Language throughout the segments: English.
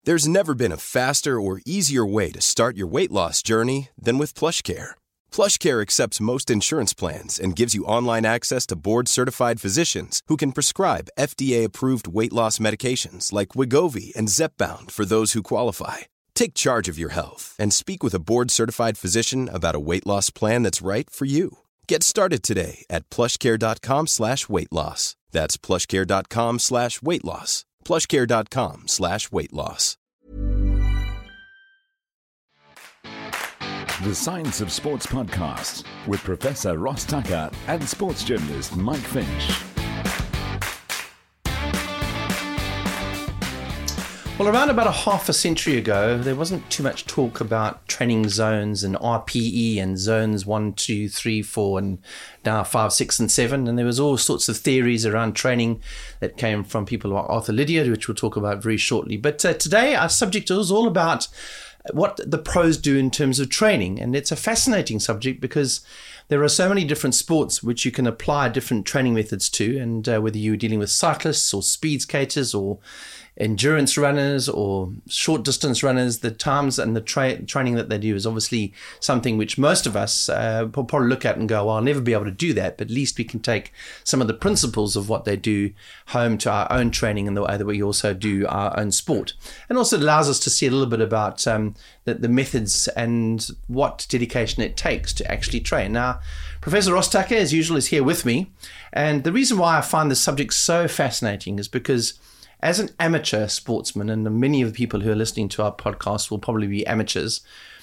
There's never been a faster or easier way to start your weight loss journey than with PlushCare. PlushCare accepts most insurance plans and gives you online access to board-certified physicians who can prescribe FDA-approved weight loss medications like Wegovy and Zepbound for those who qualify. Take charge of your health and speak with a board-certified physician about a weight loss plan that's right for you. Get started today at plushcare.com/weight loss. That's plushcare.com/weight loss. plushcare.com/weight loss. The Science of Sports podcast with Professor Ross Tucker and sports journalist Mike Finch. Well, around about a half a century ago, there wasn't too much talk about training zones and RPE and zones 1, 2, 3, 4, and now 5, 6, and 7. And there was all sorts of theories around training that came from people like Arthur Lydiard, which we'll talk about very shortly. But today, our subject is all about what the pros do in terms of training. And it's a fascinating subject because there are so many different sports which you can apply different training methods to. And whether you're dealing with cyclists or speed skaters or endurance runners or short distance runners, the times and the training that they do is obviously something which most of us will probably look at and go, well, I'll never be able to do that. But at least we can take some of the principles of what they do home to our own training and the way that we also do our own sport. And also it allows us to see a little bit about the methods and what dedication it takes to actually train. Now, Professor Ross Tucker, as usual, is here with me. And the reason why I find this subject so fascinating is because as an amateur sportsman, and many of the people who are listening to our podcast will probably be amateurs,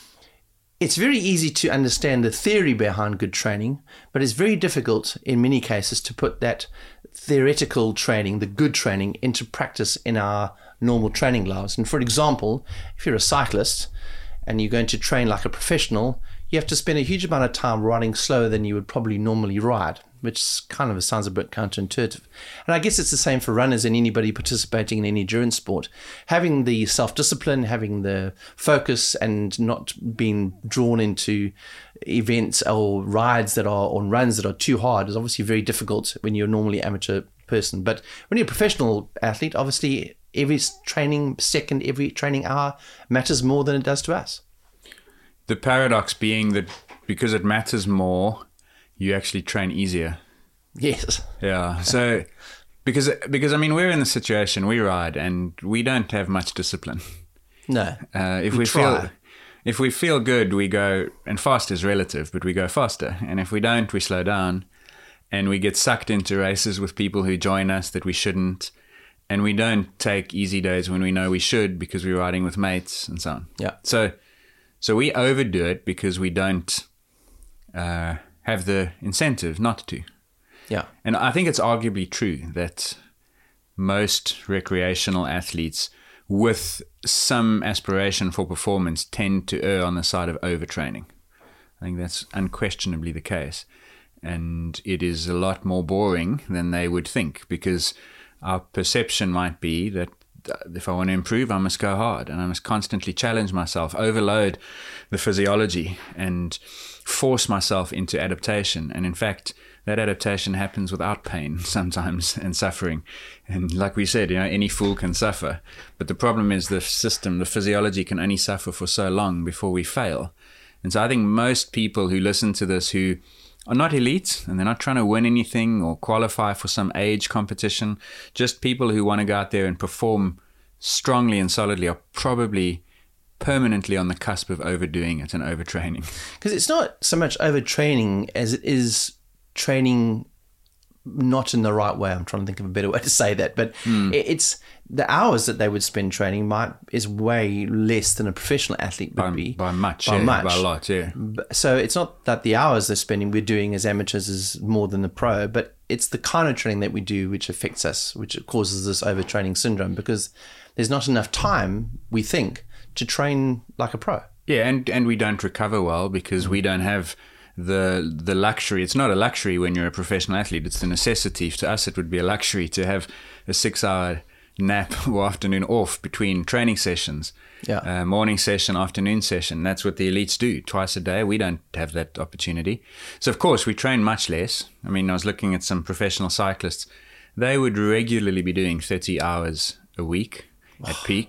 it's very easy to understand the theory behind good training, but it's very difficult in many cases to put that theoretical training, the good training, into practice in our normal training lives. And for example, if you're a cyclist and you're going to train like a professional, you have to spend a huge amount of time riding slower than you would probably normally ride, which kind of sounds a bit counterintuitive. And I guess it's the same for runners and anybody participating in any endurance sport. Having the self-discipline, having the focus and not being drawn into events or rides that are on runs that are too hard is obviously very difficult when you're a normally amateur person. But when you're a professional athlete, obviously every training second, every training hour matters more than it does to us. The paradox being that because it matters more, you actually train easier. Yes. Yeah. So because I mean, we're in the situation, we ride and we don't have much discipline. No. If we feel good, we go, and fast is relative, but we go faster. And if we don't, we slow down and we get sucked into races with people who join us that we shouldn't. And we don't take easy days when we know we should because we're riding with mates and so on. Yeah. So we overdo it because we don't have the incentive not to. Yeah. And I think it's arguably true that most recreational athletes with some aspiration for performance tend to err on the side of overtraining. I think that's unquestionably the case. And it is a lot more boring than they would think because our perception might be that if I want to improve, I must go hard and I must constantly challenge myself, overload the physiology and force myself into adaptation. And in fact, that adaptation happens without pain sometimes and suffering. And like we said, any fool can suffer. But the problem is the system, the physiology can only suffer for so long before we fail. And so I think most people who listen to this who are not elite and they're not trying to win anything or qualify for some age competition, just people who want to go out there and perform strongly and solidly are probably permanently on the cusp of overdoing it and overtraining. Because it's not so much overtraining as it is training not in the right way. I'm trying to think of a better way to say that, but it's the hours that they would spend training is way less than a professional athlete would be. By a lot, yeah. So it's not that the hours they're spending we're doing as amateurs is more than the pro, but it's the kind of training that we do which affects us, which causes this overtraining syndrome because there's not enough time, we think, to train like a pro. Yeah, and we don't recover well because we don't have the luxury. It's not a luxury when you're a professional athlete. It's the necessity. To us, it would be a luxury to have a 6-hour nap or afternoon off between training sessions. Yeah. Morning session, afternoon session. That's what the elites do twice a day. We don't have that opportunity. So, of course, we train much less. I mean, I was looking at some professional cyclists. They would regularly be doing 30 hours a week at peak.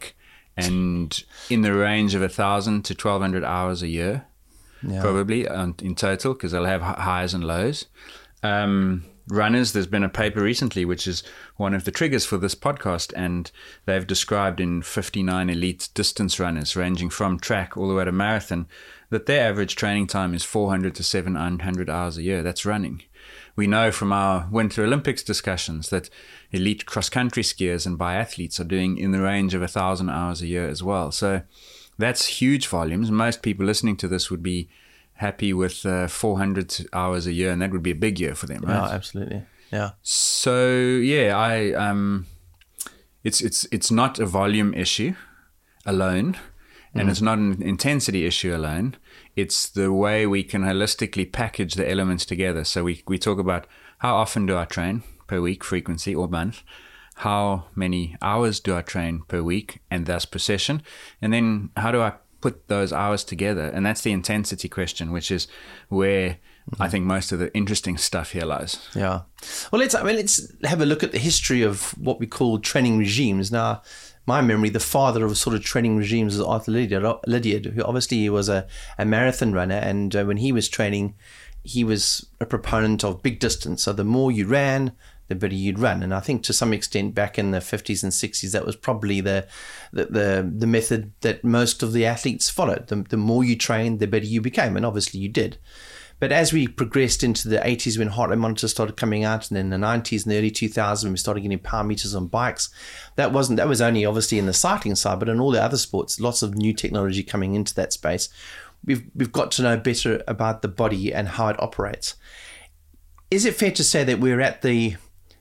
and in the range of 1,000 to 1,200 hours a year, probably in total, because they'll have highs and lows. Runners, there's been a paper recently, which is one of the triggers for this podcast, and they've described in 59 elite distance runners, ranging from track all the way to marathon, that their average training time is 400 to 700 hours a year. That's running. We know from our Winter Olympics discussions that elite cross-country skiers and biathletes are doing in the range of 1,000 hours a year as well. So that's huge volumes. Most people listening to this would be happy with 400 hours a year, and that would be a big year for them, right? Yeah, absolutely. Yeah. So yeah, it's not a volume issue alone, and it's not an intensity issue alone. It's the way we can holistically package the elements together. So we talk about how often do I train per week, frequency or month, how many hours do I train per week and thus per session, and then how do I put those hours together? And that's the intensity question, which is where I think most of the interesting stuff here lies. Yeah. Well, let's have a look at the history of what we call training regimes. Now, my memory, the father of sort of training regimes is Arthur Lydiard, who obviously was a marathon runner. And when he was training, he was a proponent of big distance. So the more you ran, the better you'd run. And I think to some extent back in the 50s and 60s, that was probably the method that most of the athletes followed. The more you trained, the better you became. And obviously you did. But as we progressed into the 80s when heart rate monitors started coming out, and then the 90s and the early 2000s when we started getting power meters on bikes, that was only obviously in the cycling side, but in all the other sports, lots of new technology coming into that space. We've got to know better about the body and how it operates. Is it fair to say that we're at the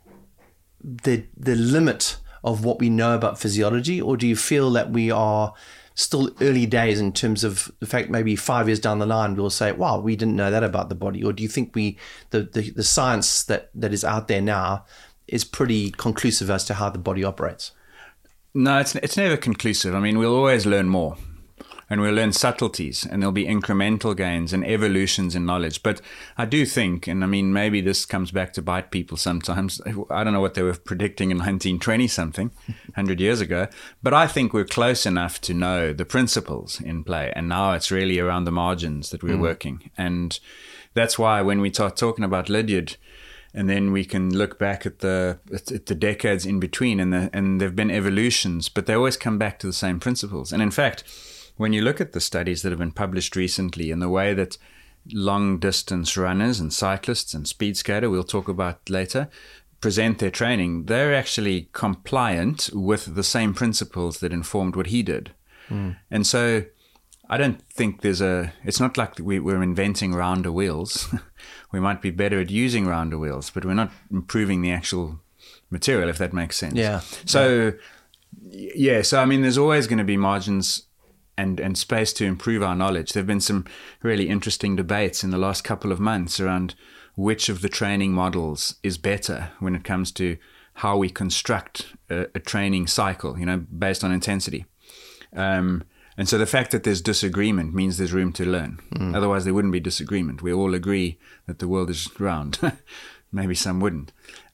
limit of what we know about physiology, or do you feel that we are still early days in terms of the fact maybe 5 years down the line we'll say, wow, we didn't know that about the body? Or do you think the science that is out there now is pretty conclusive as to how the body operates? No, it's never conclusive. I mean, we'll always learn more, and we'll learn subtleties, and there'll be incremental gains and evolutions in knowledge. But I do think, and I mean, maybe this comes back to bite people sometimes. I don't know what they were predicting in 1920-something, 100 years ago. But I think we're close enough to know the principles in play. And now it's really around the margins that we're working. And that's why when we start talking about Lydiard, and then we can look back at the decades in between, and there've been evolutions, but they always come back to the same principles. And in fact, when you look at the studies that have been published recently and the way that long distance runners and cyclists and speed skater, we'll talk about later, present their training, they're actually compliant with the same principles that informed what he did. And so I don't think it's not like we're inventing rounder wheels. We might be better at using rounder wheels, but we're not improving the actual material, if that makes sense. Yeah. So I mean, there's always going to be margins and space to improve our knowledge. There have been some really interesting debates in the last couple of months around which of the training models is better when it comes to how we construct a training cycle, based on intensity. And so the fact that there's disagreement means there's room to learn. Otherwise, there wouldn't be disagreement. We all agree that the world is round. Maybe some wouldn't.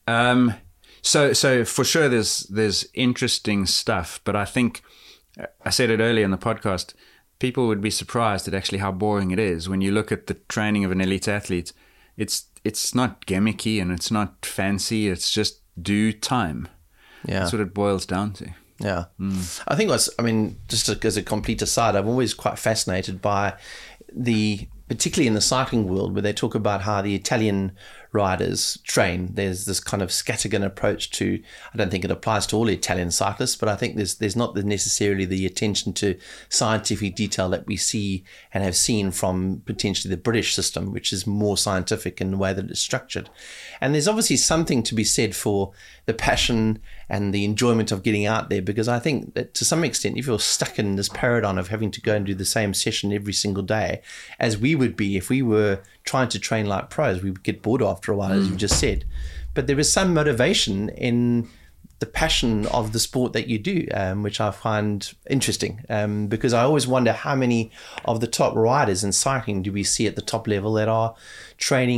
So for sure, there's interesting stuff. But I think, I said it earlier in the podcast, people would be surprised at actually how boring it is. When you look at the training of an elite athlete, it's not gimmicky and it's not fancy. It's just do time. Yeah. That's what it boils down to. Yeah. I think just as a complete aside, I'm always quite fascinated by particularly in the cycling world, where they talk about how the Italian riders train. There's this kind of scattergun approach to, I don't think it applies to all Italian cyclists, but I think there's not necessarily the attention to scientific detail that we see and have seen from potentially the British system, which is more scientific in the way that it's structured. And there's obviously something to be said for the passion and the enjoyment of getting out there, because I think that to some extent, if you're stuck in this paradigm of having to go and do the same session every single day, as we would be if we were trying to train like pros, we would get bored after a while, as you just said. But there is some motivation in the passion of the sport that you do, which I find interesting, because I always wonder how many of the top riders in cycling do we see at the top level that are training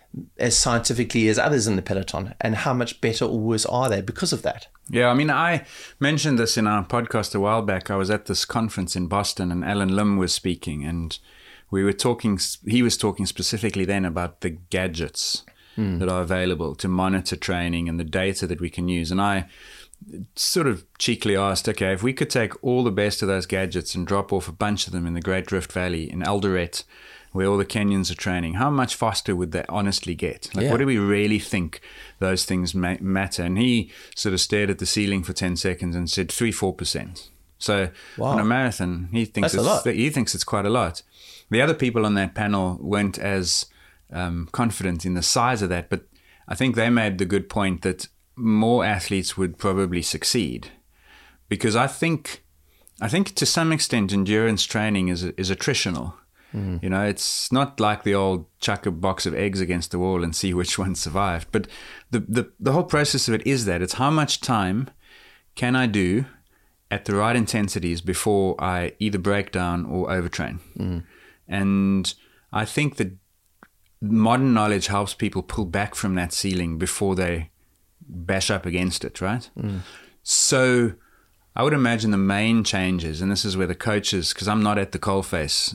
as scientifically as others in the peloton, and how much better or worse are they because of that? Yeah, I mean, I mentioned this in our podcast a while back. I was at this conference in Boston and Alan Lim was speaking, and he was talking specifically then about the gadgets that are available to monitor training and the data that we can use. And I sort of cheekily asked, okay, if we could take all the best of those gadgets and drop off a bunch of them in the Great Rift Valley in Eldoret, where all the Kenyans are training, how much faster would they honestly get? Like, what do we really think those things matter? And he sort of stared at the ceiling for 10 seconds and said 3-4%. So on a marathon, he thinks it's quite a lot. The other people on that panel weren't as confident in the size of that, but I think they made the good point that more athletes would probably succeed, because I think to some extent endurance training is attritional. You know, it's not like the old chuck a box of eggs against the wall and see which one survived. But the whole process of it is that it's how much time can I do at the right intensities before I either break down or overtrain. And I think that modern knowledge helps people pull back from that ceiling before they bash up against it, right? So I would imagine the main changes, and this is where the coaches, because I'm not at the coalface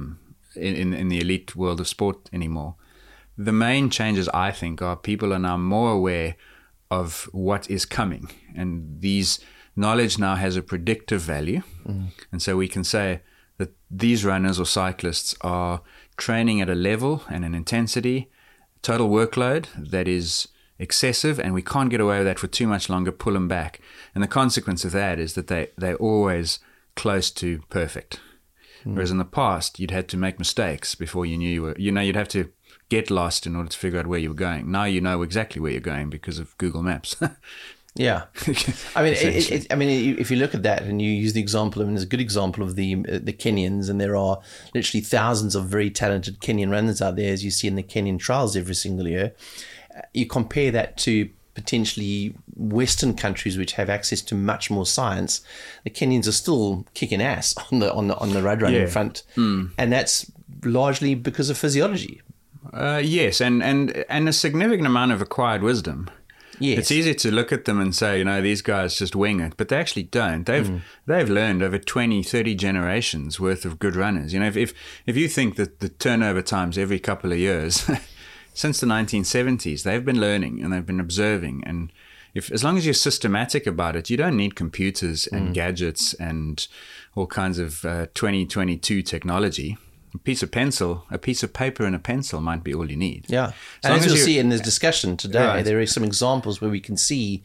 in the elite world of sport anymore, the main changes I think are people are now more aware of what is coming, and these knowledge now has a predictive value. And so we can say that these runners or cyclists are training at a level and an intensity, total workload that is excessive, and we can't get away with that for too much longer, pull them back. And the consequence of that is that they're always close to perfect. Whereas in the past, you'd had to make mistakes before you knew you'd have to get lost in order to figure out where you were going. Now you know exactly where you're going because of Google Maps. Yeah. I mean, if you look at that and you use the example, I mean, there's a good example of the Kenyans, and there are literally thousands of very talented Kenyan runners out there, as you see in the Kenyan trials every single year. You compare that to potentially Western countries which have access to much more science. The Kenyans are still kicking ass on the road running front, and that's largely because of physiology. Yes, and a significant amount of acquired wisdom. Yes. It's easy to look at them and say, these guys just wing it, but they actually don't. They've learned over 20, 30 generations worth of good runners. If you think that the turnover times every couple of years since the 1970s, they've been learning and they've been observing. And as long as you're systematic about it, you don't need computers and gadgets and all kinds of 2022 technology. A piece of paper and a pencil might be all you need. Yeah. And as you'll see in this discussion today, there are some examples where we can see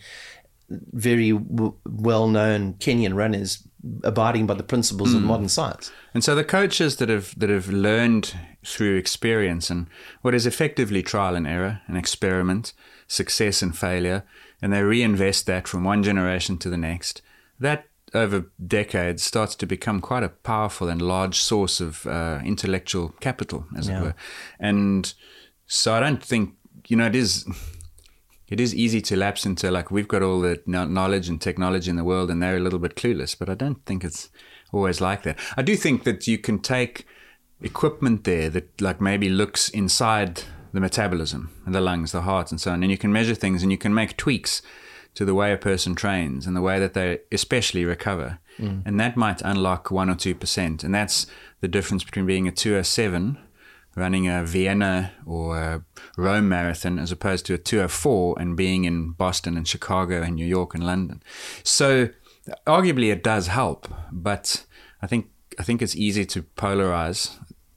very well-known Kenyan runners abiding by the principles of modern science. And so the coaches that have learned through experience and what is effectively trial and error, an experiment, success and failure, and they reinvest that from one generation to the next, that over decades starts to become quite a powerful and large source of intellectual capital, as it were. And so I don't think, it is easy to lapse into like we've got all the knowledge and technology in the world and they're a little bit clueless, but I don't think it's always like that. I do think that you can take equipment there that like maybe looks inside the metabolism and the lungs, the heart and so on, and you can measure things and you can make tweaks to the way a person trains and the way that they especially recover. And that might unlock 1 or 2%. And that's the difference between being a 2:07, running a Vienna or a Rome marathon, as opposed to a 2:04 and being in Boston and Chicago and New York and London. So arguably it does help, but I think it's easy to polarize,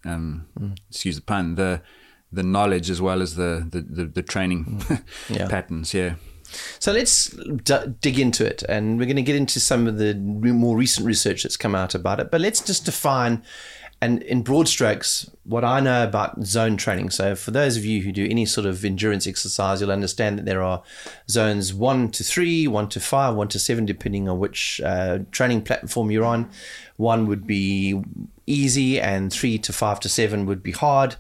excuse the pun, the knowledge as well as the training patterns. Yeah. So let's dig into it, and we're going to get into some of the more recent research that's come out about it. But let's just define, and in broad strokes, what I know about zone training. So for those of you who do any sort of endurance exercise, you'll understand that there are zones 1 to 3, 1 to 5, 1 to 7, depending on which training platform you're on. 1 would be easy, and 3 to 5 to 7 would be hard.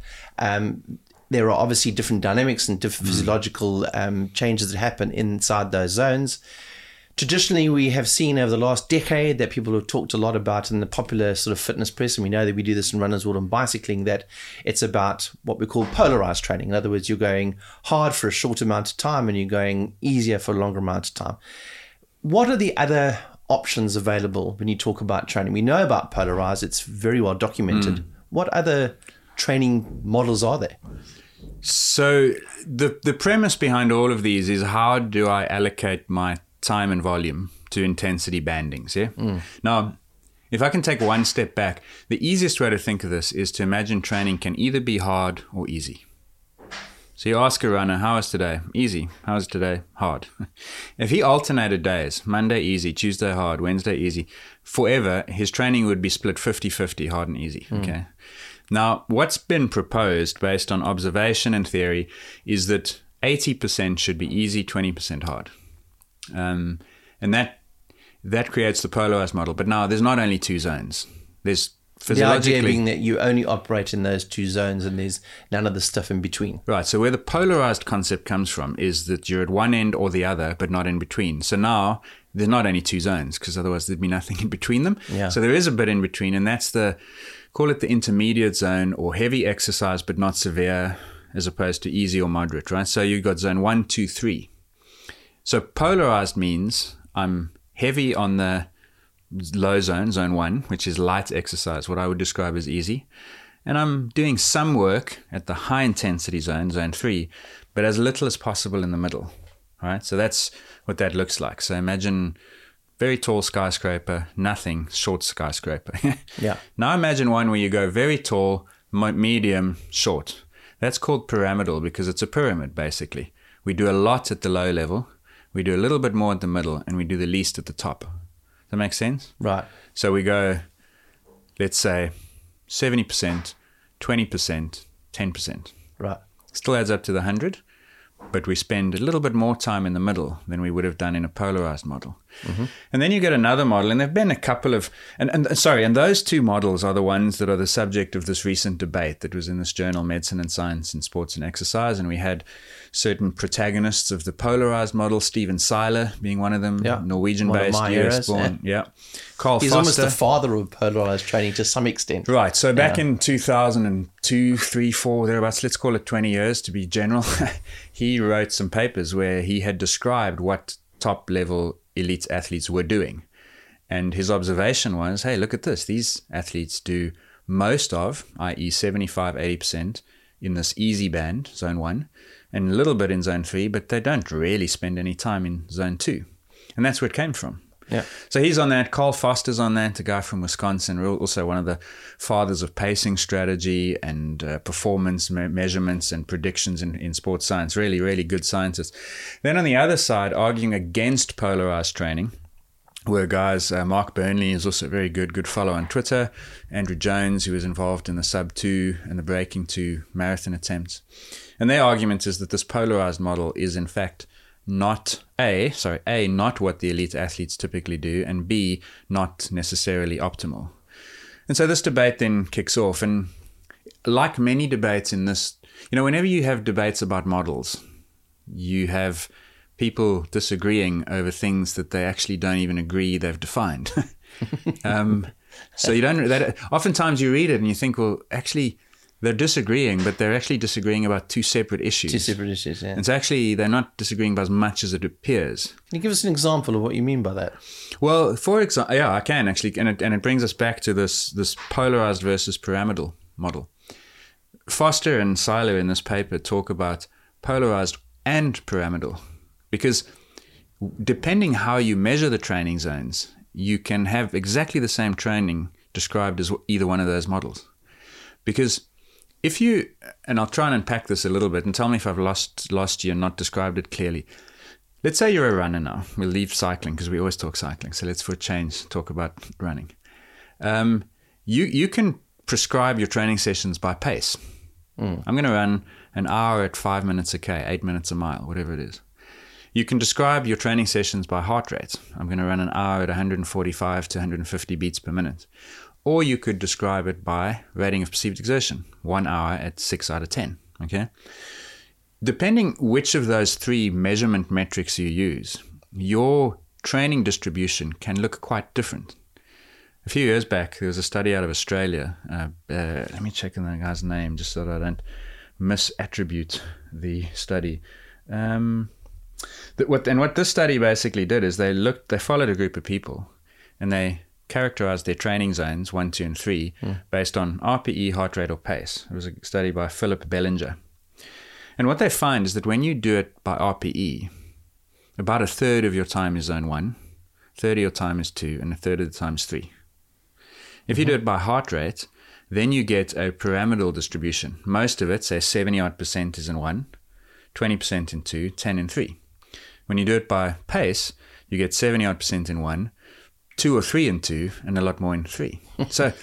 There are obviously different dynamics and different physiological changes that happen inside those zones. Traditionally, we have seen over the last decade that people have talked a lot about in the popular sort of fitness press, and we know that we do this in Runner's World and bicycling, that it's about what we call polarized training. In other words, you're going hard for a short amount of time and you're going easier for a longer amount of time. What are the other options available when you talk about training? We know about polarized, it's very well documented. What other training models are there? So the premise behind all of these is, how do I allocate my time and volume to intensity bandings? Now, if I can take one step back, the easiest way to think of this is to imagine training can either be hard or easy. So you ask a runner, how is today? Easy. How is today? Hard. If he alternated days, Monday easy, Tuesday hard, Wednesday easy, forever, his training would be split 50-50, hard and easy. Okay. Now, what's been proposed based on observation and theory is that 80% should be easy, 20% hard. And that creates the polarized model. But now there's not only two zones. There's physiologically, the idea being that you only operate in those two zones and there's none of the stuff in between. Right. So where the polarized concept comes from is that you're at one end or the other, but not in between. So now there's not only two zones, because otherwise there'd be nothing in between them. Yeah. So there is a bit in between, and that's call it the intermediate zone, or heavy exercise but not severe, as opposed to easy or moderate, right? So you've got zone 1, 2, 3. So polarized means I'm heavy on the low zone, zone 1, which is light exercise, what I would describe as easy. And I'm doing some work at the high intensity zone, zone 3, but as little as possible in the middle, right? So that's what that looks like. So imagine very tall skyscraper, nothing, short skyscraper. Yeah. Now imagine one where you go very tall, medium, short. That's called pyramidal because it's a pyramid, basically. We do a lot at the low level, we do a little bit more at the middle, and we do the least at the top. Does that make sense? Right. So we go, let's say, 70%, 20%, 10%. Right. Still adds up to the 100, but we spend a little bit more time in the middle than we would have done in a polarized model. Mm-hmm. And then you get another model, and there have been a couple of, and those two models are the ones that are the subject of this recent debate that was in this journal, Medicine and Science in Sports and Exercise, and we had certain protagonists of the polarized model, Stephen Seiler being one of them, Norwegian-based, US-born. Yeah. Carl He's Foster. almost the father of polarized training to some extent. Right. So back in 2002, 3, 4, thereabouts, let's call it 20 years to be general, he wrote some papers where he had described what top-level elite athletes were doing. And his observation was, hey, look at this. These athletes do most of, i.e. 75, 80% in this easy band, zone 1, and a little bit in zone 3, but they don't really spend any time in zone 2. And that's where it came from. Yeah. So he's on that. Carl Foster's on that, a guy from Wisconsin, also one of the fathers of pacing strategy and performance measurements and predictions in sports science. Really, really good scientists. Then on the other side, arguing against polarized training, were guys, Mark Burnley is also a very good follow on Twitter, Andrew Jones, who was involved in the sub 2 and the breaking 2 marathon attempts. And their argument is that this polarized model is in fact not not what the elite athletes typically do, and B, not necessarily optimal. And so this debate then kicks off. And like many debates in this, whenever you have debates about models, you have people disagreeing over things that they actually don't even agree they've defined. So oftentimes you read it and you think, well, actually, they're disagreeing, but they're actually disagreeing about two separate issues. Two separate issues, yeah. And so actually, they're not disagreeing about as much as it appears. Can you give us an example of what you mean by that? Well, for example, I can actually, and it brings us back to this polarized versus pyramidal model. Foster and Seiler in this paper talk about polarized and pyramidal, because depending how you measure the training zones, you can have exactly the same training described as either one of those models. Because if you, and I'll try and unpack this a little bit and tell me if I've lost you and not described it clearly. Let's say you're a runner now. We'll leave cycling because we always talk cycling. So let's for a change talk about running. You can prescribe your training sessions by pace. I'm going to run an hour at 5 minutes a K, 8 minutes a mile, whatever it is. You can describe your training sessions by heart rate. I'm going to run an hour at 145 to 150 beats per minute. Or you could describe it by rating of perceived exertion, 1 hour at 6 out of 10, okay? Depending which of those three measurement metrics you use, your training distribution can look quite different. A few years back, there was a study out of Australia. Let me check on the guy's name just so that I don't misattribute the study. What this study basically did is they followed a group of people and they characterized their training zones 1, 2, and 3 based on RPE, heart rate, or pace. It was a study by Philip Bellinger. And what they find is that when you do it by RPE, about a third of your time is zone 1, a third of your time is 2, and a third of the time is 3. If you do it by heart rate, then you get a pyramidal distribution. Most of it, say 70% is in 1, 20% in 2, 10 in 3. When you do it by pace, you get 70% in 1, 2 or 3 in 2, and a lot more in 3. So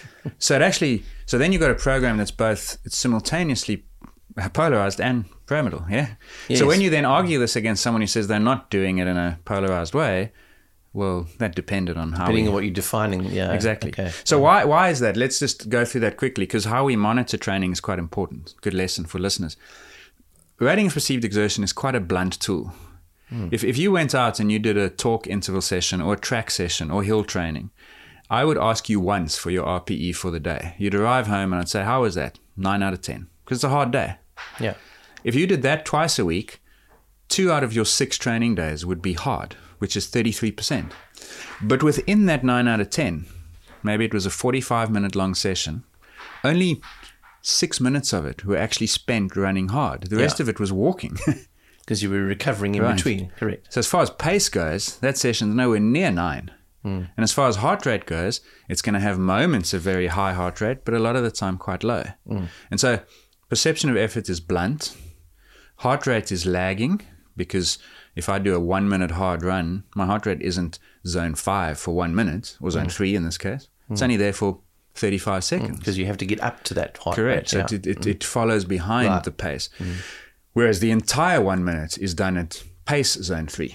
then you've got a program that's both simultaneously polarized and pyramidal, yeah? Yes. So when you then argue this against someone who says they're not doing it in a polarized way, well, that depended on how depending on what you're defining, yeah. Exactly. Okay. So why is that? Let's just go through that quickly, because how we monitor training is quite important. Good lesson for listeners. Rating of perceived exertion is quite a blunt tool. If you went out and you did a talk interval session or a track session or hill training, I would ask you once for your RPE for the day. You'd arrive home and I'd say, how was that? 9 out of 10. Because it's a hard day. Yeah. If you did that twice a week, 2 out of your 6 training days would be hard, which is 33%. But within that 9 out of 10, maybe it was a 45-minute long session, only 6 minutes of it were actually spent running hard. The rest of it was walking. Because you were recovering in between, correct. So as far as pace goes, that session's nowhere near 9. And as far as heart rate goes, it's going to have moments of very high heart rate, but a lot of the time quite low. And so perception of effort is blunt. Heart rate is lagging, because if I do a 1-minute hard run, my heart rate isn't zone 5 for 1 minute, or zone 3 in this case. It's only there for 35 seconds. Because you have to get up to that heart rate. Correct. So it follows behind the pace. Whereas the entire 1 minute is done at pace zone 3.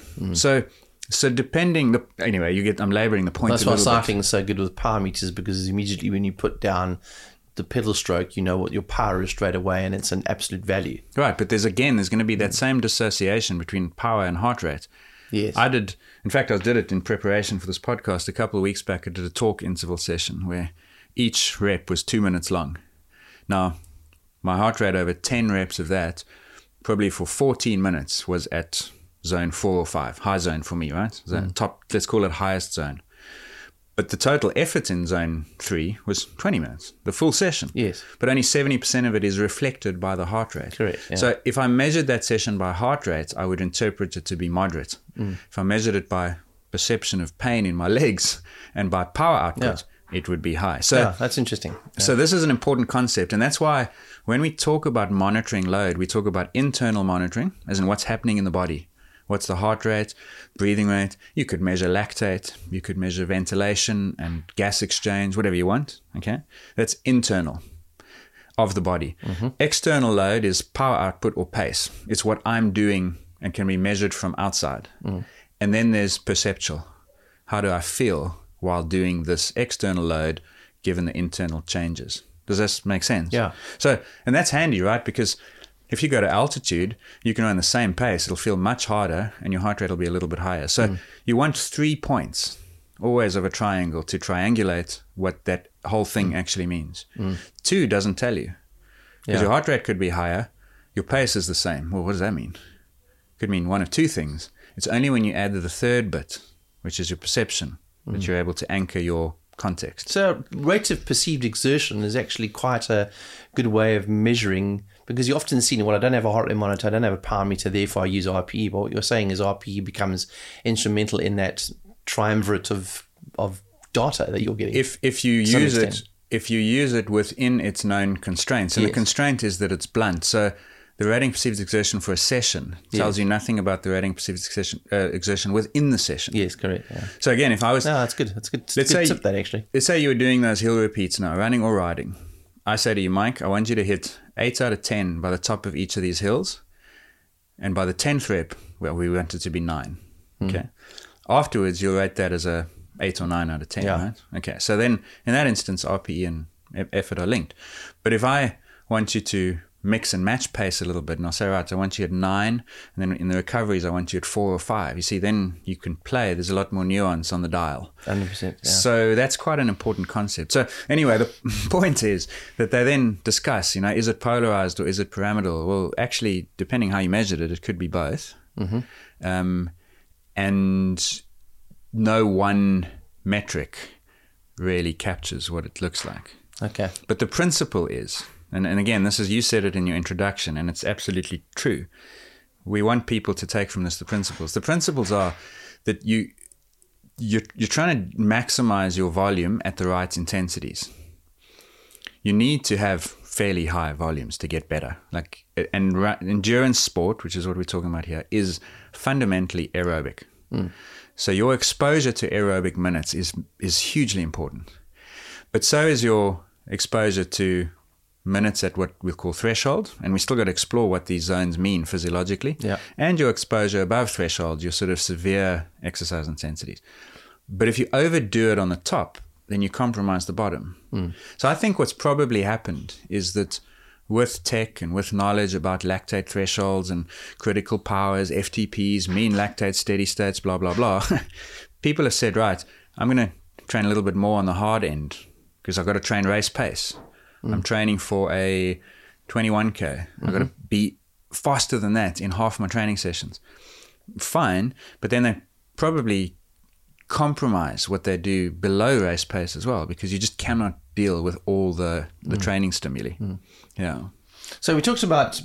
So depending, anyway, I'm laboring the point a little bit. That's why cycling is so good with power meters, because immediately when you put down the pedal stroke, you know what your power is straight away, and it's an absolute value. Right, but there's going to be that same dissociation between power and heart rate. Yes. I did it in preparation for this podcast a couple of weeks back. I did a talk interval session where each rep was 2 minutes long. Now, my heart rate over 10 reps of that, probably for 14 minutes, was at zone 4 or 5, high zone for me, right? Top, let's call it highest zone. But the total effort in zone 3 was 20 minutes, the full session. Yes. But only 70% of it is reflected by the heart rate. Correct. Yeah. So if I measured that session by heart rate, I would interpret it to be moderate. If I measured it by perception of pain in my legs and by power output, it would be high. So that's interesting. So this is an important concept, and that's why when we talk about monitoring load, we talk about internal monitoring, as in what's happening in the body. What's the heart rate, breathing rate? You could measure lactate. You could measure ventilation and gas exchange, whatever you want. Okay, that's internal of the body. External load is power output or pace. It's what I'm doing and can be measured from outside. And then there's perceptual. How do I feel while doing this external load given the internal changes? Does this make sense? Yeah. So, and that's handy, right? Because if you go to altitude, you can run the same pace. It'll feel much harder and your heart rate will be a little bit higher. So you want 3 points always of a triangle to triangulate what that whole thing actually means. 2 doesn't tell you. Because your heart rate could be higher, your pace is the same. Well, what does that mean? It could mean one of 2 things. It's only when you add the third bit, which is your perception, that you're able to anchor your context. So rate of perceived exertion is actually quite a good way of measuring, because you often see, well, I don't have a heart rate monitor, I don't have a power meter, therefore I use RPE. But what you're saying is RPE becomes instrumental in that triumvirate of data that you're getting. If you use it within its known constraints, and the constraint is that it's blunt. So the rating perceived exertion for a session tells you nothing about the rating perceived exertion within the session. Yes, correct. Yeah. So again, if I was... No, that's good. That's good. Let's say, tip that, actually. Let's say you were doing those hill repeats now, running or riding. I say to you, Mike, I want you to hit 8 out of 10 by the top of each of these hills. And by the 10th rep, well, we want it to be 9. Okay. Afterwards, you'll rate that as a 8 or 9 out of 10, right? Okay. So then, in that instance, RPE and effort are linked. But if I want you to mix and match pace a little bit. And I'll say, right, I want you at 9, and then in the recoveries, I want you at 4 or 5. You see, then you can play. There's a lot more nuance on the dial. 100%. Yeah. So that's quite an important concept. So anyway, the point is that they then discuss, is it polarized or is it pyramidal? Well, actually, depending how you measured it, it could be both. Mm-hmm. And no one metric really captures what it looks like. Okay. But the principle is, and again, this is, you said it in your introduction, and it's absolutely true. We want people to take from this the principles. The principles are that you're trying to maximize your volume at the right intensities. You need to have fairly high volumes to get better. And endurance sport, which is what we're talking about here, is fundamentally aerobic. So your exposure to aerobic minutes is hugely important. But so is your exposure to minutes at what we call threshold, and we still got to explore what these zones mean physiologically, and your exposure above threshold, your sort of severe exercise intensities. But if you overdo it on the top, then you compromise the bottom. So I think what's probably happened is that with tech and with knowledge about lactate thresholds and critical powers, FTPs, mean lactate steady states, blah, blah, blah, people have said, right, I'm going to train a little bit more on the hard end because I've got to train race pace. I'm training for a 21K. I've got to be faster than that in half my training sessions. Fine, but then they probably compromise what they do below race pace as well, because you just cannot deal with all the training stimuli. Yeah. So we talked about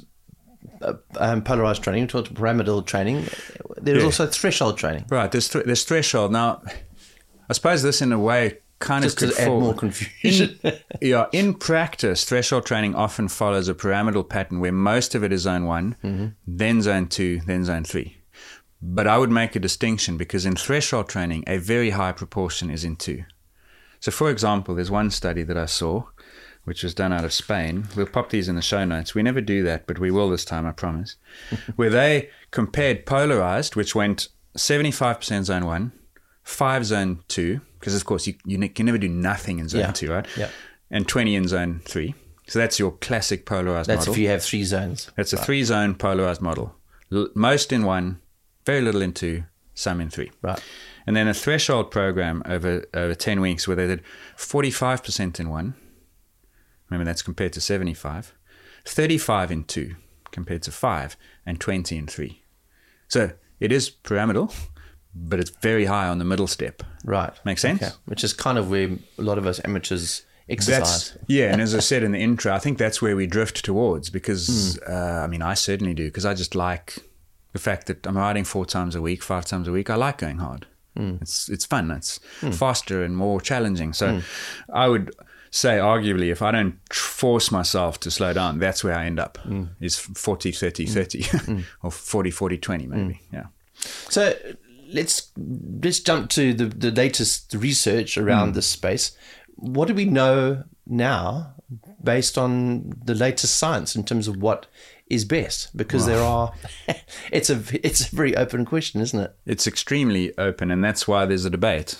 polarized training. We talked pyramidal training. There's also threshold training. Right. There's threshold. Now, I suppose this in a way kind just of to add more confusion. In practice, threshold training often follows a pyramidal pattern where most of it is zone 1, then zone 2, then zone 3. But I would make a distinction, because in threshold training, a very high proportion is in 2. So, for example, there's one study that I saw, which was done out of Spain. We'll pop these in the show notes. We never do that, but we will this time, I promise. Where they compared polarized, which went 75% zone 1, 5 zone 2, because of course you can never do nothing in zone 2, right? Yeah. And 20 in zone 3. So that's your classic polarized model. That's if you have 3 zones. That's a 3-zone polarized model. Most in 1, very little in 2, some in 3. Right. And then a threshold program over 10 weeks where they did 45% in 1. Remember, that's compared to 75. 35 in 2 compared to 5, and 20 in 3. So it is pyramidal, but it's very high on the middle step. Right. Makes sense? Okay. Which is kind of where a lot of us amateurs exercise. And as I said in the intro, I think that's where we drift towards, because, I certainly do, because I just like the fact that I'm riding 4 times a week, 5 times a week. I like going hard. It's fun. It's faster and more challenging. So I would say, arguably, if I don't force myself to slow down, that's where I end up, is 40, 30, 30, or 40, 40, 20 maybe. Yeah. So let's jump to the latest research around this space. What do we know now based on the latest science in terms of what is best? Because there are, it's a very open question, isn't it? It's extremely open, and that's why there's a debate.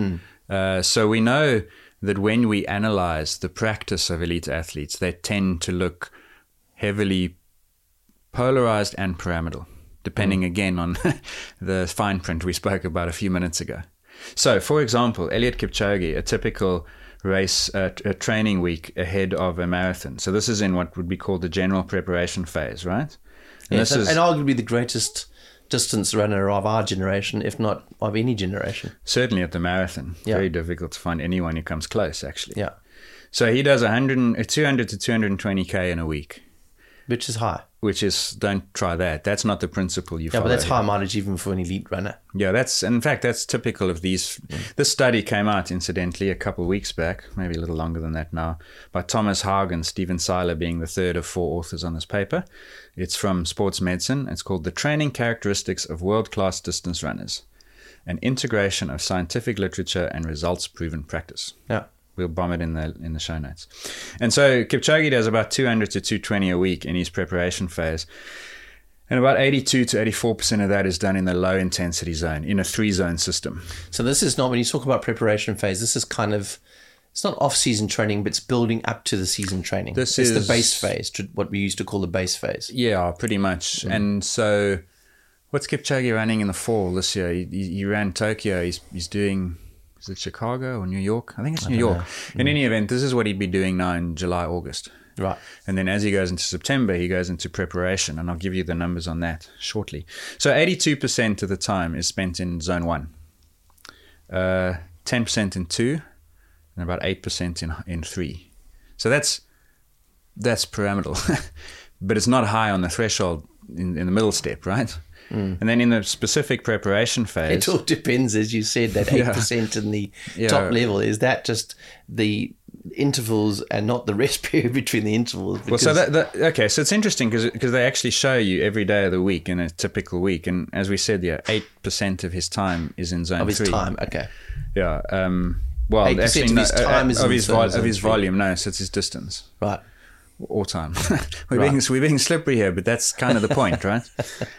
So we know that when we analyze the practice of elite athletes, they tend to look heavily polarized and pyramidal, depending again on the fine print we spoke about a few minutes ago. So, for example, Eliud Kipchoge, a typical race, a training week ahead of a marathon. So this is in what would be called the general preparation phase, right? And yes, and arguably the greatest distance runner of our generation, if not of any generation. Certainly at the marathon. Very difficult to find anyone who comes close, actually. Yeah. So he does 200 to 220K in a week. Which is high. Which is, don't try that. That's not the principle you follow. Yeah, but that's high mileage even for an elite runner. Yeah, in fact, that's typical of these. This study came out, incidentally, a couple of weeks back, maybe a little longer than that now, by Thomas Haug and Stephen Seiler being the third of 4 authors on this paper. It's from Sports Medicine. It's called The Training Characteristics of World-Class Distance Runners, an integration of scientific literature and results-proven practice. Yeah. We'll bomb it in the show notes. And so Kipchoge does about 200 to 220 a week in his preparation phase. And about 82 to 84% of that is done in the low intensity zone, in a 3-zone system. So this is not, when you talk about preparation phase, this is kind of It's not off-season training, but it's building up to the season training. This is is the base phase, what we used to call the base phase. Yeah, pretty much. And so what's Kipchoge running in the fall this year? He ran Tokyo. He's doing, is it Chicago or New York? I think it's New York. In any event, this is what he'd be doing now in July, August. Right. And then as he goes into September, he goes into preparation, and I'll give you the numbers on that shortly. So 82% of the time is spent in zone 1, 10% in 2, and about 8% in 3. So that's pyramidal. But it's not high on the threshold in the middle step, right? And then in the specific preparation phase... It all depends, as you said, that 8% in the top level. Is that just the intervals and not the rest period between the intervals? Well, so okay, so it's interesting because they actually show you every day of the week in a typical week. And as we said, 8% of his time is in zone 3. Of his time, okay. Yeah. Well, 8% actually, of his time is of in his volume. No, so it's his distance. Right. Or time. We're being slippery here, but that's kind of the point, right?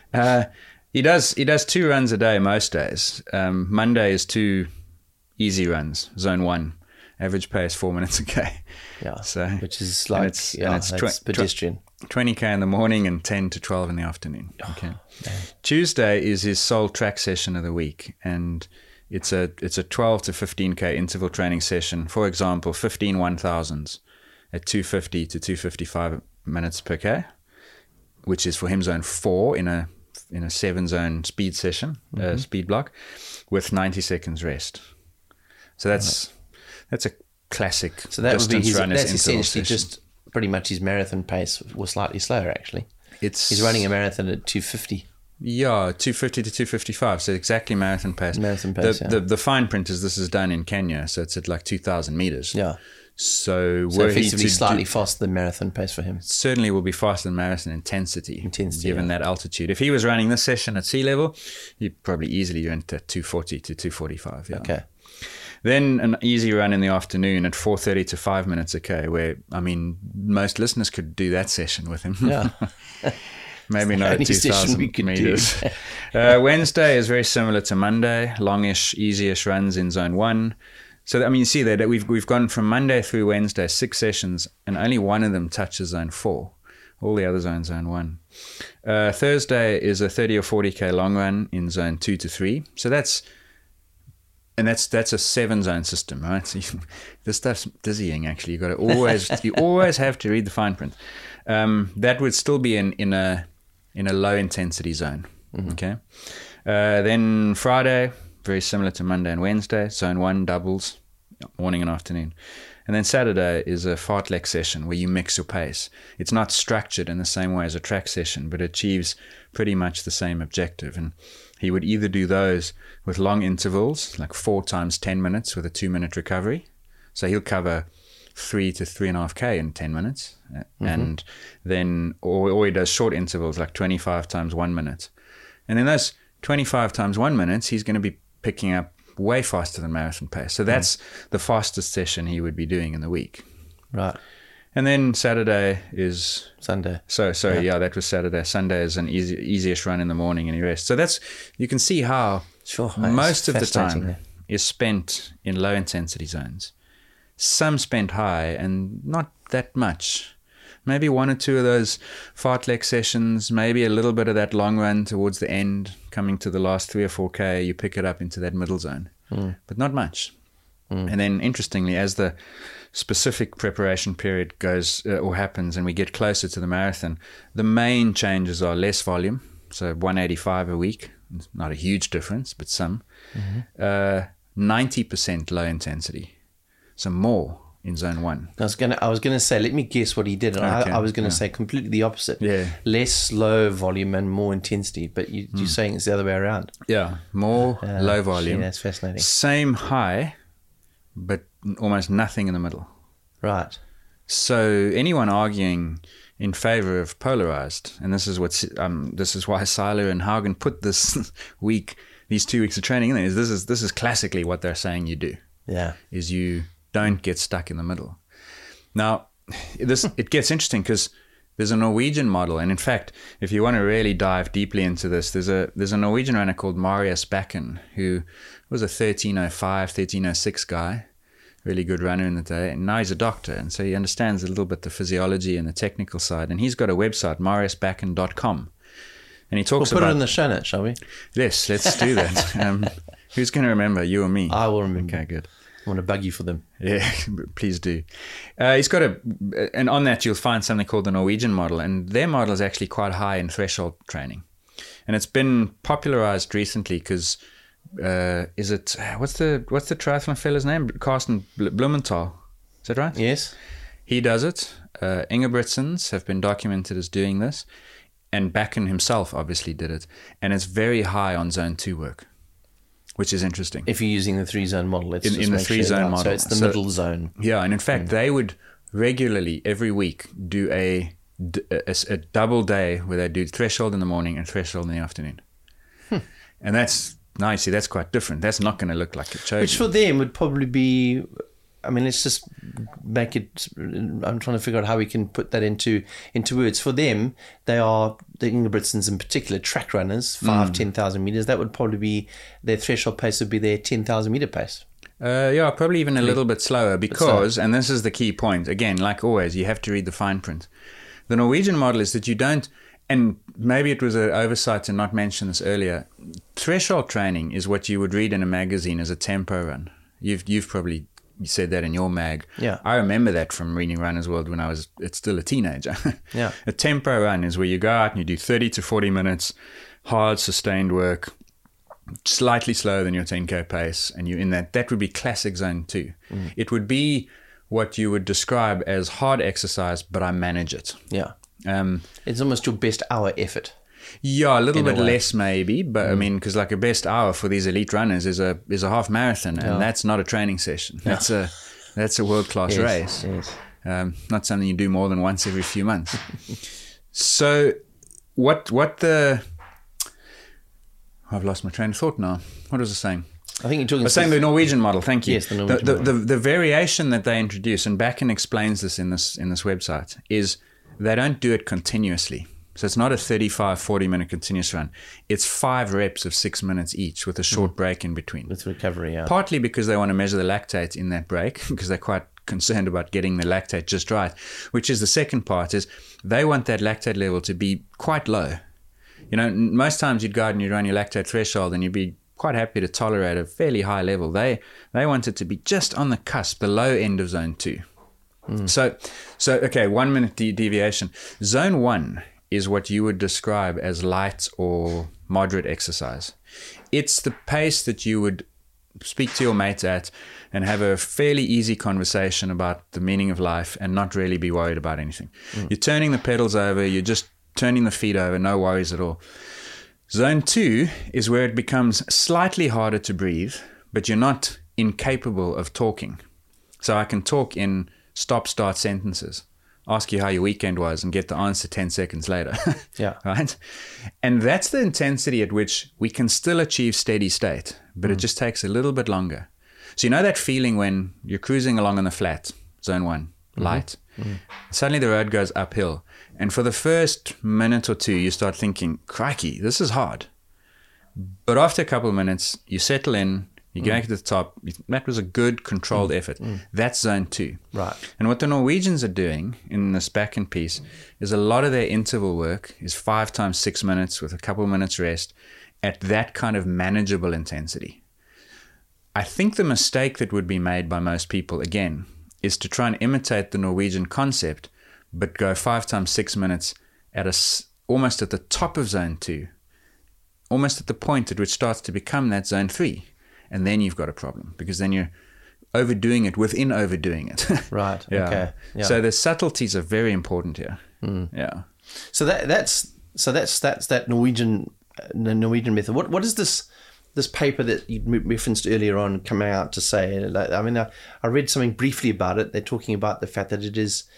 He does 2 runs a day most days. Monday is 2 easy runs, zone 1. Average pace 4 minutes a K. Yeah. So which is like it's pedestrian. 20K in the morning and 10 to 12 in the afternoon. Okay. Tuesday is his sole track session of the week, and it's a 12 to 15K interval training session. For example, 15 1000s at 250 to 255 minutes per K, which is for him zone 4 in a 7-zone speed session, speed block, with 90 seconds rest. So that's a classic. So that would be that's essentially just pretty much his marathon pace, was slightly slower actually. He's running a marathon at 250. Yeah, 250 to 255. So exactly marathon pace. Marathon pace. The fine print is this is done in Kenya, so it's at like 2,000 meters. Yeah. So effectively slightly faster than marathon pace for him. Certainly will be faster than marathon intensity given that altitude. If he was running this session at sea level, he'd probably easily went to 240 to 245. Yeah. Okay. Then an easy run in the afternoon at 4:30 to 5 minutes a K, where, I mean, most listeners could do that session with him. Yeah. Maybe not at 2,000 meters. Wednesday is very similar to Monday, longish, easyish runs in zone 1. So, I mean, you see that we've gone from Monday through Wednesday, 6 sessions, and only one of them touches zone 4. All the other zones, zone 1. Thursday is a 30 or 40K long run in zone 2 to 3. So that's a 7-zone system, right? So this stuff's dizzying, actually. You always have to read the fine print. That would still be in a low intensity zone. Mm-hmm. Okay. Then Friday, very similar to Monday and Wednesday, zone 1 doubles, morning and afternoon. And then Saturday is a fartlek session where you mix your pace. It's not structured in the same way as a track session, but achieves pretty much the same objective. And he would either do those with long intervals, like 4 times 10 minutes with a 2-minute recovery. So he'll cover 3 to 3.5K in 10 minutes. And then, or he does short intervals, like 25 times 1 minute. And in those 25 times 1 minute, he's going to be picking up way faster than marathon pace. So that's the fastest session he would be doing in the week. Right. And then Saturday is Sunday. So sorry, yeah, that was Saturday. Sunday is an easiest run in the morning and he rests. So that's, you can see how most of the time is spent in low intensity zones. Some spent high and not that much. Maybe 1 or 2 of those fartlek sessions, maybe a little bit of that long run towards the end, coming to the last 3 or 4K, you pick it up into that middle zone. But not much. And then interestingly, as the specific preparation period goes or happens and we get closer to the marathon, the main changes are less volume, so 185 a week, not a huge difference, but some. 90% low intensity, so more in zone 1. I was gonna say, let me guess what he did. And okay. I was gonna say completely the opposite. Yeah. Less low volume and more intensity, but you're saying it's the other way around. Yeah, more low volume. Yeah, that's fascinating. Same high, but almost nothing in the middle. Right. So anyone arguing in favor of polarized, and this is why Seiler and Haugen put these 2 weeks of training in there, this is classically what they're saying you do. Yeah. Is you don't get stuck in the middle. Now, it gets interesting because there's a Norwegian model, and in fact, if you want to really dive deeply into this, there's a Norwegian runner called Marius Bakken, who was a 1305, 1306 guy, really good runner in the day, and now he's a doctor, and so he understands a little bit the physiology and the technical side. And he's got a website, mariusbakken.com, and he talks We'll about. put it in the show notes, shall we? Yes, let's do that. Who's going to remember, you or me? I will remember. Okay, good. I want to bug you for them. Yeah, please do. He's got and on that you'll find something called the Norwegian model, and their model is actually quite high in threshold training, and it's been popularized recently because what's the triathlon fella's name? Carsten Blumenthal, is that right? Yes. He does it. Ingebrigtsens have been documented as doing this, and Bakken himself obviously did it, and it's very high on zone 2 work, which is interesting. If you're using the 3-zone model, it's in the 3-zone model. So it's the middle zone. Yeah, and in fact, they would regularly, every week, do a double day where they do threshold in the morning and threshold in the afternoon. And that's, now you see, that's quite different. That's not going to look like a Kipchoge. Which for them would probably be, I mean, let's just make it, I'm trying to figure out how we can put that into words. For them, they are, the Ingebrigtsens in particular, track runners, 10,000 meters. That would probably be, their threshold pace would be their 10,000 meter pace. Yeah, probably even a little bit slower because, and this is the key point, again, like always, you have to read the fine print. The Norwegian model is that you don't, and maybe it was an oversight to not mention this earlier, threshold training is what you would read in a magazine as a tempo run. You've probably said that in your mag. Yeah. I remember that from reading Runner's World when I was still a teenager. Yeah. A tempo run is where you go out and you do 30 to 40 minutes, hard, sustained work, slightly slower than your 10K pace, and you're in that would be classic zone 2. It would be what you would describe as hard exercise, but I manage it. Yeah. It's almost your best hour effort. Yeah, a little bit less maybe, but I mean, because like a best hour for these elite runners is a half marathon, and that's not a training session. That's a world-class race. Yes. Not something you do more than once every few months. So I've lost my train of thought now. What was I saying? I think you're talking. I was saying the Norwegian model. Thank you. Yes, the Norwegian model. The variation that they introduce, and Bakken explains this in this website, is they don't do it continuously. So it's not a 35, 40-minute continuous run. It's 5 reps of 6 minutes each with a short break in between. With recovery, yeah. Partly because they want to measure the lactate in that break, because they're quite concerned about getting the lactate just right, which is the second part, is they want that lactate level to be quite low. You know, most times you'd go out and you'd run your lactate threshold and you'd be quite happy to tolerate a fairly high level. They want it to be just on the cusp, the low end of zone 2. So okay, 1 minute deviation. Zone 1 is what you would describe as light or moderate exercise. It's the pace that you would speak to your mate at and have a fairly easy conversation about the meaning of life and not really be worried about anything. You're turning the pedals over, you're just turning the feet over, no worries at all. Zone 2 is where it becomes slightly harder to breathe, but you're not incapable of talking. So I can talk in stop-start sentences, ask you how your weekend was, and get the answer 10 seconds later. Yeah. Right? And that's the intensity at which we can still achieve steady state, but it just takes a little bit longer. So you know that feeling when you're cruising along on the flat, zone 1, light. Suddenly the road goes uphill. And for the first minute or two, you start thinking, crikey, this is hard. But after a couple of minutes, you settle in, you get to the top. That was a good, controlled effort. That's zone 2. Right. And what the Norwegians are doing in this Bakken piece is a lot of their interval work is 5 times 6 minutes with a couple of minutes rest at that kind of manageable intensity. I think the mistake that would be made by most people, again, is to try and imitate the Norwegian concept, but go 5 times 6 minutes at almost at the top of zone 2, almost at the point at which starts to become that zone 3. And then you've got a problem, because then you're overdoing it within overdoing it. Right. Yeah. Okay. Yeah. So the subtleties are very important here. Yeah. So that's that Norwegian method. What is this paper that you referenced earlier on coming out to say? I mean, I read something briefly about it. They're talking about the fact that it is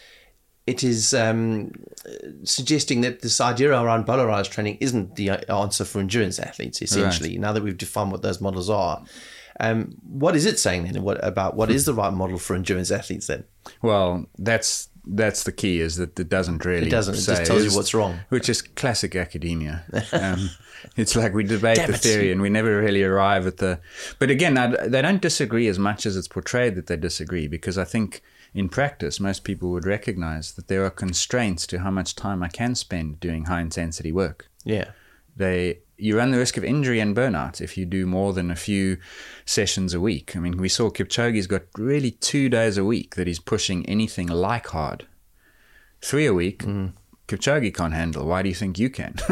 suggesting that this idea around polarized training isn't the answer for endurance athletes, essentially, now that we've defined what those models are. What is it saying then? What is the right model for endurance athletes then? Well, that's that's the key, is that it doesn't really It doesn't. It say, just tells you what's wrong. which is classic academia. It's like we debate Damn the it. theory and we never really arrive at the... But again, they don't disagree as much as it's portrayed that they disagree, because I think in practice, most people would recognize that there are constraints to how much time I can spend doing high-intensity work. Yeah. You run the risk of injury and burnout if you do more than a few sessions a week. I mean, we saw Kipchoge's got really 2 days a week that he's pushing anything like hard. 3 a week, Kipchoge can't handle. Why do you think you can?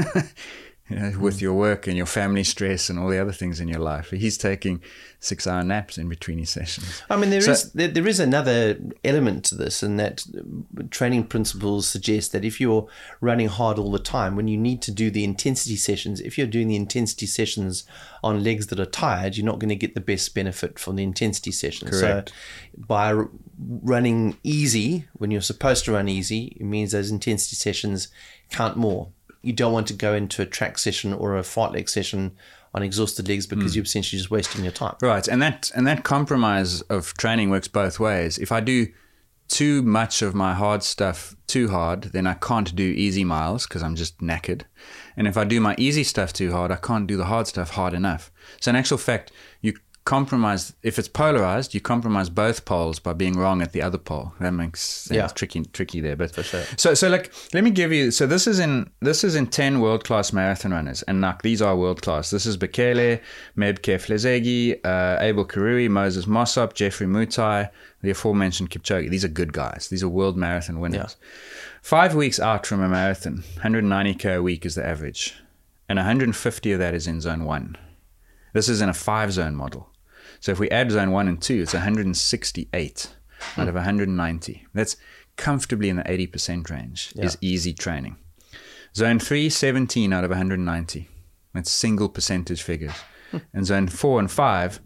With your work and your family stress and all the other things in your life. He's taking 6-hour naps in between his sessions. I mean, there is another element to this, in that training principles suggest that if you're running hard all the time, when you need to do the intensity sessions, if you're doing the intensity sessions on legs that are tired, you're not going to get the best benefit from the intensity sessions. Correct. So by running easy, when you're supposed to run easy, it means those intensity sessions count more. You don't want to go into a track session or a fartlek session on exhausted legs, because you're essentially just wasting your time. Right, and that compromise of training works both ways. If I do too much of my hard stuff too hard, then I can't do easy miles because I'm just knackered. And if I do my easy stuff too hard, I can't do the hard stuff hard enough. So in actual fact, you compromise, if it's polarized, you compromise both poles by being wrong at the other pole. That makes sense. Tricky there, but For sure. So like, let me give you, so this is in 10 world-class marathon runners, and these are world-class. This is Bekele, Meb Keflezegi, Abel Karui, Moses Mossop, Jeffrey Mutai, the aforementioned Kipchoge. These are good guys. These are world marathon winners. 5 weeks out from a marathon, 190k a week is the average, and 150 of that is in zone 1. This is in a 5-zone model. So if we add zone 1 and 2, it's 168 out of 190. That's comfortably in the 80% range, is easy training. Zone 3, 17 out of 190. That's single percentage figures. And zone 4 and 5,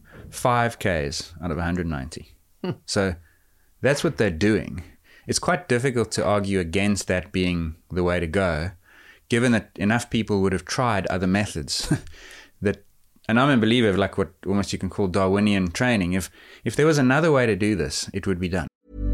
5Ks out of 190. So that's what they're doing. It's quite difficult to argue against that being the way to go, given that enough people would have tried other methods that... And I'm a believer of like what almost you can call Darwinian training. If there was another way to do this, it would be done.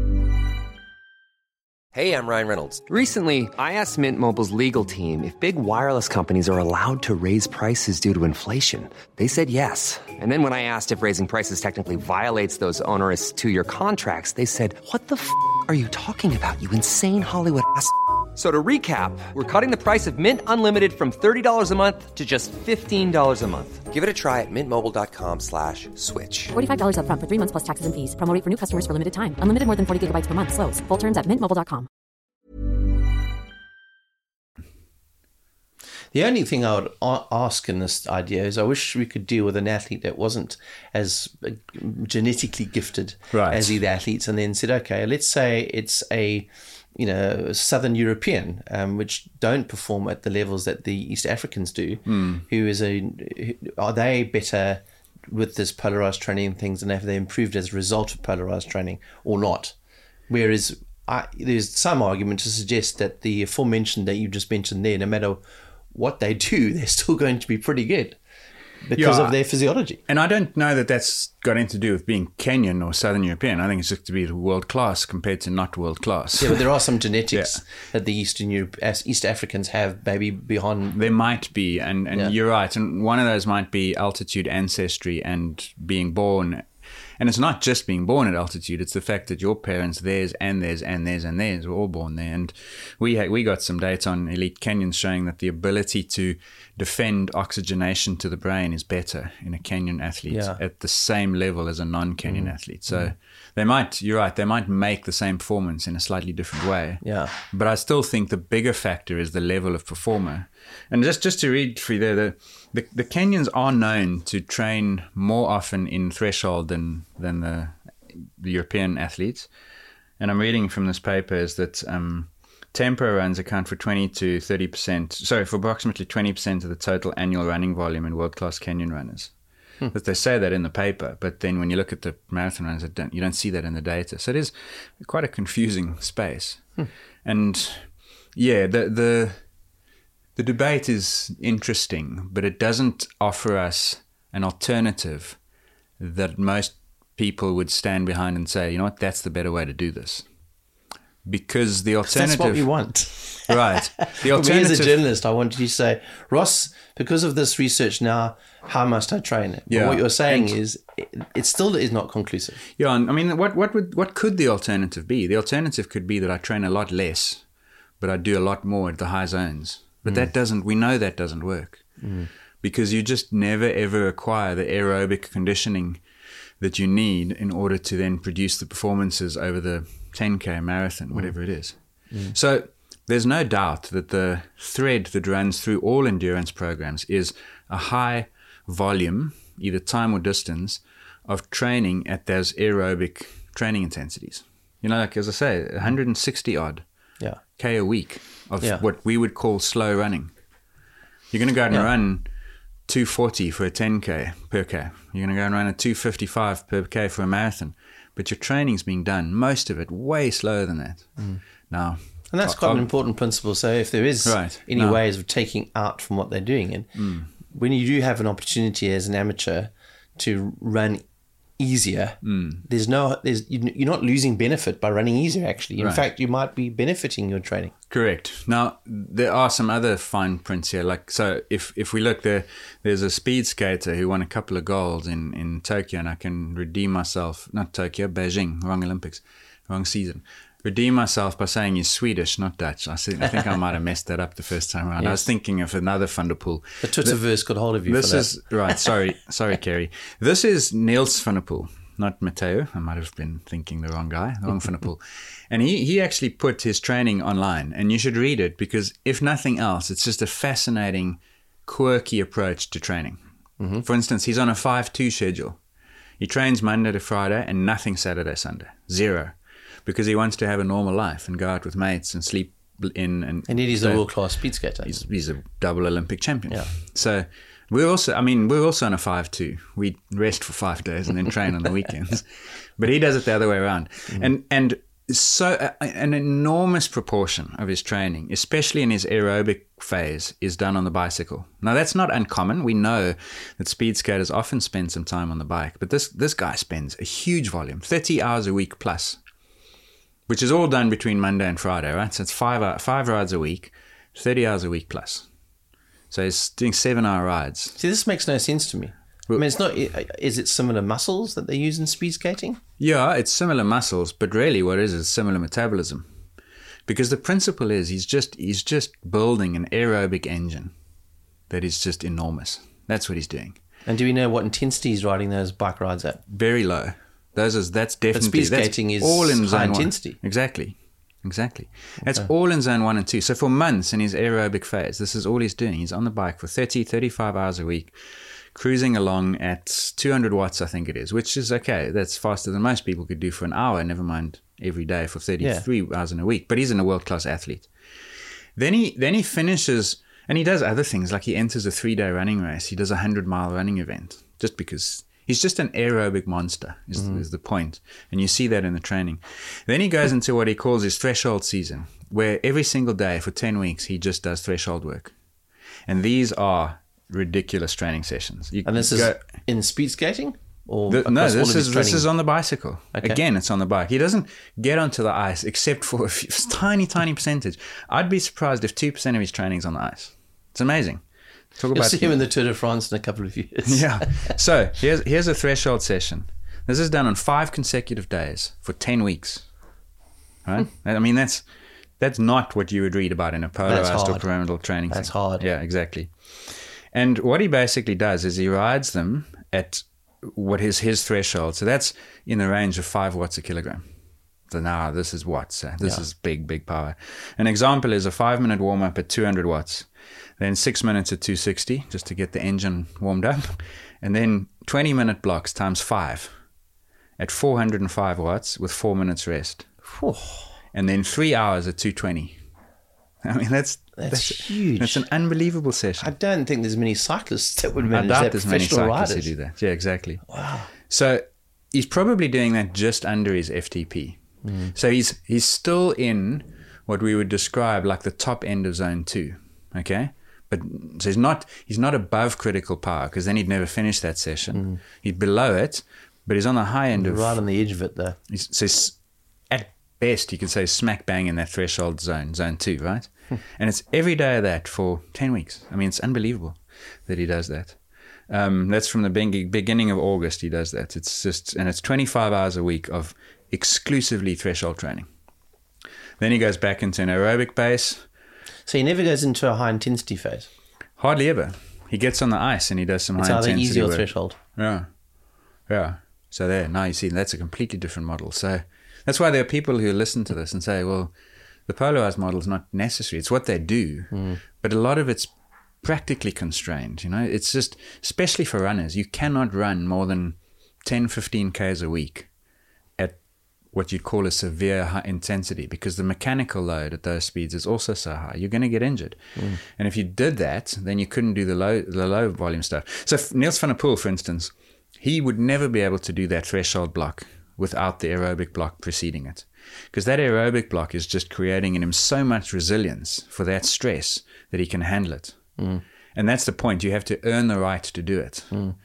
Hey, I'm Ryan Reynolds. Recently, I asked Mint Mobile's legal team if big wireless companies are allowed to raise prices due to inflation. They said yes. And then when I asked if raising prices technically violates those onerous 2-year contracts, they said, "What the f*** are you talking about, you insane Hollywood ass?" So to recap, we're cutting the price of Mint Unlimited from $30 a month to just $15 a month. Give it a try at mintmobile.com/switch. $45 up front for 3 months plus taxes and fees. Promo rate for new customers for limited time. Unlimited more than 40 gigabytes per month. Slows full terms at mintmobile.com. The only thing I would ask in this idea is I wish we could deal with an athlete that wasn't as genetically gifted as the athletes, and then said, okay, let's say it's a Southern European, which don't perform at the levels that the East Africans do. Are they better with this polarized training and things, and have they improved as a result of polarized training or not? Whereas there's some argument to suggest that the aforementioned that you just mentioned there, no matter what they do, they're still going to be pretty good because of their physiology. And I don't know that that's got anything to do with being Kenyan or Southern European. I think it's just to be world class compared to not world class. Yeah, but there are some genetics that the East Africans have maybe beyond. There might be, and you're right. And one of those might be altitude ancestry and being born. And it's not just being born at altitude, it's the fact that your parents, theirs and theirs and theirs and theirs were all born there. And we got some data on elite Kenyans showing that the ability to defend oxygenation to the brain is better in a Kenyan athlete at the same level as a non-Kenyan athlete. So you're right, they might make the same performance in a slightly different way. Yeah. But I still think the bigger factor is the level of performer. And just to read for you there, the Kenyans are known to train more often in threshold than the European athletes. And I'm reading from this paper is that tempo runs account for 20 to 30%, for approximately 20% of the total annual running volume in world-class Kenyan runners. But they say that in the paper, but then when you look at the marathon runners, you don't see that in the data. So it is quite a confusing space. And the debate is interesting, but it doesn't offer us an alternative that most people would stand behind and say, you know what, that's the better way to do this. because the alternative. That's what we want. Right. The Me alternative. as a journalist, I wanted you to say, Ross, because of this research now, how must I train it? Yeah. But what you're saying is it still is not conclusive. Yeah, and I mean, what could the alternative be? The alternative could be that I train a lot less, but I do a lot more at the high zones. But we know that doesn't work because you just never ever acquire the aerobic conditioning that you need in order to then produce the performances over the 10K marathon, whatever it is. So there's no doubt that the thread that runs through all endurance programs is a high volume, either time or distance, of training at those aerobic training intensities. You know, like as I say, 160 odd K a week of what we would call slow running. You're going to go out and run 240 for a 10K per K. You're going to go and run a 255 per K for a marathon. But your training's being done, most of it, way slower than that. Now, and that's quite an important principle. So if there is any ways of taking out from what they're doing, and when you do have an opportunity as an amateur to run easier, you're not losing benefit by running easier, actually. In fact, you might be benefiting your training. Correct. Now, there are some other fine prints here. Like, so if we look there, there's a speed skater who won a couple of golds in Tokyo, and I can redeem myself, not Tokyo, Beijing, wrong Olympics, wrong season. Redeem myself by saying he's Swedish, not Dutch. I think I might have messed that up the first time around. Yes. I was thinking of another Van der Poel. The Twitterverse got hold of you for that. This is, right, sorry, Kerry. This is Niels Van der Poel, not Matteo. I might have been thinking the wrong guy, the wrong Van der Poel. And he actually put his training online, and you should read it because if nothing else, it's just a fascinating, quirky approach to training. For instance, he's on a 5-2 schedule. He trains Monday to Friday and nothing Saturday, Sunday. 0. Because he wants to have a normal life and go out with mates and sleep in. And he's a world-class speed skater. He's a double Olympic champion. Yeah. So we're also on a 5-2. We rest for 5 days and then train on the weekends. But he does it the other way around. And so an enormous proportion of his training, especially in his aerobic phase, is done on the bicycle. Now, that's not uncommon. We know that speed skaters often spend some time on the bike. But this guy spends a huge volume, 30 hours a week plus, which is all done between Monday and Friday, right? So it's 5 rides a week, 30 hours a week plus. So he's doing 7-hour rides. See, this makes no sense to me. I mean, it's not. Is it similar muscles that they use in speed skating? Yeah, it's similar muscles, but really what it is similar metabolism. Because the principle is he's just building an aerobic engine that is just enormous. That's what he's doing. And do we know what intensity he's riding those bike rides at? Very low. That's definitely. But speed skating is all in high zone intensity. 1. Exactly. That's all in zone 1 and 2. So for months in his aerobic phase, this is all he's doing. He's on the bike for 30, 35 hours a week, cruising along at 200 watts, I think it is, which is okay. That's faster than most people could do for an hour, never mind every day for 33 hours in a week. But he's a world-class athlete. Then he finishes, and he does other things, like he enters a 3-day running race. He does a 100-mile running event, just because he's just an aerobic monster is the point. And you see that in the training. Then he goes into what he calls his threshold season, where every single day for 10 weeks, he just does threshold work. And these are ridiculous training sessions. And this is in speed skating? Or no, this is on the bicycle. Okay. Again, it's on the bike. He doesn't get onto the ice except for a tiny percentage. I'd be surprised if 2% of his training is on the ice. It's amazing. You'll see him in the Tour de France in a couple of years. Yeah. So here's a threshold session. This is done on 5 consecutive days for 10 weeks. Right? I mean, that's not what you would read about in a polarized or pyramidal training. That's hard. Yeah, exactly. And what he basically does is he rides them at what is his threshold. So that's in the range of 5 watts a kilogram. So now this is watts. This is big power. An example is a 5-minute warm-up at 200 watts. Then 6 minutes at 260, just to get the engine warmed up. And then 20-minute blocks times 5 at 405 watts with 4 minutes rest. Whew. And then 3 hours at 220. I mean, that's huge. That's an unbelievable session. I don't think there's many cyclists that would manage that. I doubt there's many cyclists who do that. Yeah, exactly. Wow. So he's probably doing that just under his FTP. So he's still in what we would describe like the top end of zone 2. Okay? But so he's not above critical power, because then he'd never finish that session. He's below it, but he's on the high end right on the edge of it, though. So he's at best, you can say, smack bang in that threshold zone 2, right? And it's every day of that for 10 weeks. I mean, it's unbelievable that he does that. That's from the beginning of August he does that. It's just, and it's 25 hours a week of exclusively threshold training. Then he goes back into an aerobic base. So he never goes into a high intensity phase? Hardly ever. He gets on the ice and he does some high intensity work. It's either easy or threshold. Yeah. So there, now you see, that's a completely different model. So that's why there are people who listen to this and say, well, the polarized model is not necessary. It's what they do. But a lot of it's practically constrained. It's just, especially for runners, you cannot run more than 10, 15 Ks a week at what you'd call a severe high intensity, because the mechanical load at those speeds is also so high. You're going to get injured. And if you did that, then you couldn't do the low volume stuff. So Niels van der Poel, for instance, he would never be able to do that threshold block without the aerobic block preceding it, because that aerobic block is just creating in him so much resilience for that stress that he can handle it. And that's the point. You have to earn the right to do it.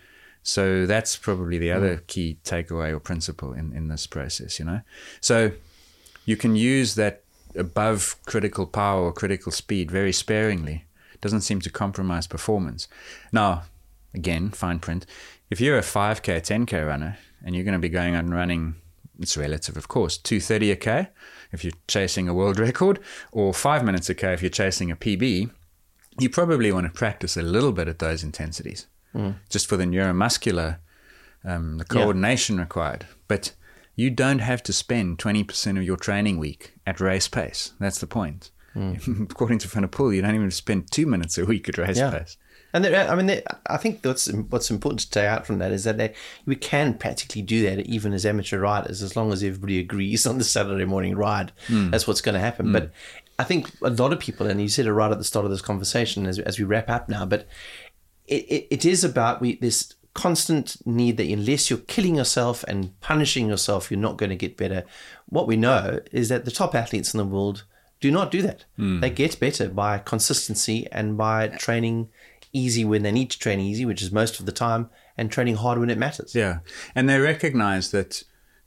So that's probably the other key takeaway or principle in this process, So you can use that above critical power or critical speed very sparingly. It doesn't seem to compromise performance. Now, again, fine print. If you're a 5K, 10K runner and you're going to be going out and running, it's relative, of course, 2:30 a K if you're chasing a world record, or 5 minutes a K if you're chasing a PB, you probably want to practice a little bit at those intensities, just for the neuromuscular, the coordination required. But you don't have to spend 20% of your training week at race pace. That's the point. According to Van der Poel, you don't even spend 2 minutes a week at race pace. And I think what's important to take out from that is that we can practically do that even as amateur riders, as long as everybody agrees on the Saturday morning ride. That's what's going to happen. But I think a lot of people, and you said it right at the start of this conversation as we wrap up now, but it is about this constant need that unless you're killing yourself and punishing yourself, you're not going to get better. What we know is that the top athletes in the world do not do that. They get better by consistency and by training easy when they need to train easy, which is most of the time, and training hard when it matters. Yeah, and they recognize that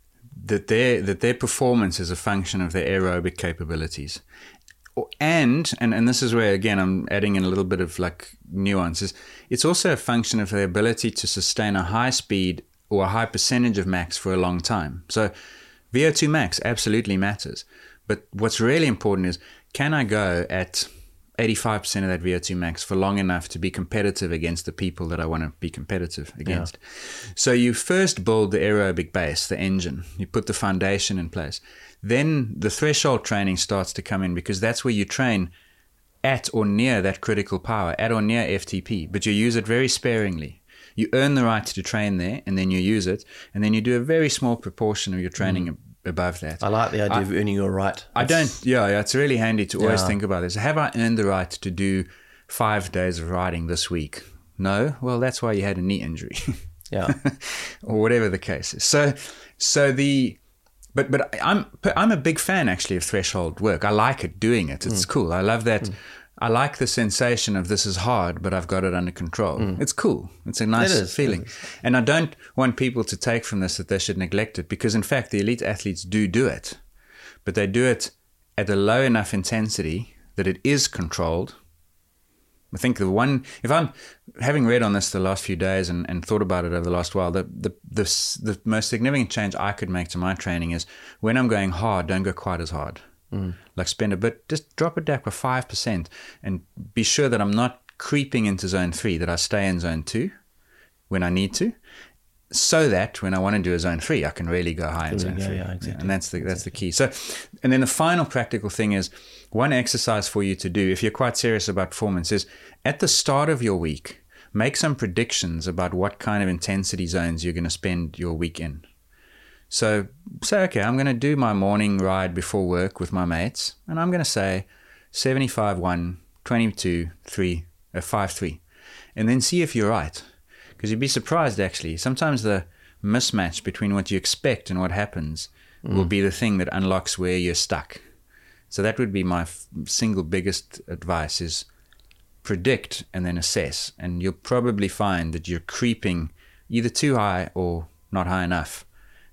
their performance is a function of their aerobic capabilities. And this is where, again, I'm adding in a little bit of like nuances. It's also a function of their ability to sustain a high speed or a high percentage of max for a long time. So VO2 max absolutely matters. But what's really important is, can I go at 85% of that VO2 max for long enough to be competitive against the people that I want to be competitive against? So you first build the aerobic base, the engine. You put the foundation in place. Then the threshold training starts to come in, because that's where you train at or near that critical power, at or near FTP, but you use it very sparingly. You earn the right to train there, and then you use it, and then you do a very small proportion of your training above that. I like the idea of earning your right. It's really handy to always think about this. Have I earned the right to do 5 days of riding this week? No? Well, that's why you had a knee injury. Or whatever the case is. But I'm a big fan actually of threshold work. I like it, doing it. It's cool. I love that. I like the sensation of this is hard, but I've got it under control. It's cool. It's a nice feeling. And I don't want people to take from this that they should neglect it, because in fact the elite athletes do it. But they do it at a low enough intensity that it is controlled. I think if I'm having read on this the last few days and thought about it over the last while, the most significant change I could make to my training is, when I'm going hard, don't go quite as hard. Like spend a bit, just drop it down by 5% and be sure that I'm not creeping into zone 3, that I stay in zone 2 when I need to, so that when I want to do a zone 3, I can really go high in zone 3. Yeah, exactly. And that's the key. So, and then the final practical thing is, one exercise for you to do if you're quite serious about performance is, at the start of your week, make some predictions about what kind of intensity zones you're going to spend your week in. So say, okay, I'm going to do my morning ride before work with my mates, and I'm going to say 75-1, 22-3, 5-3, and then see if you're right. Because you'd be surprised, actually. Sometimes the mismatch between what you expect and what happens will be the thing that unlocks where you're stuck. So that would be my single biggest advice, is predict and then assess. And you'll probably find that you're creeping either too high or not high enough.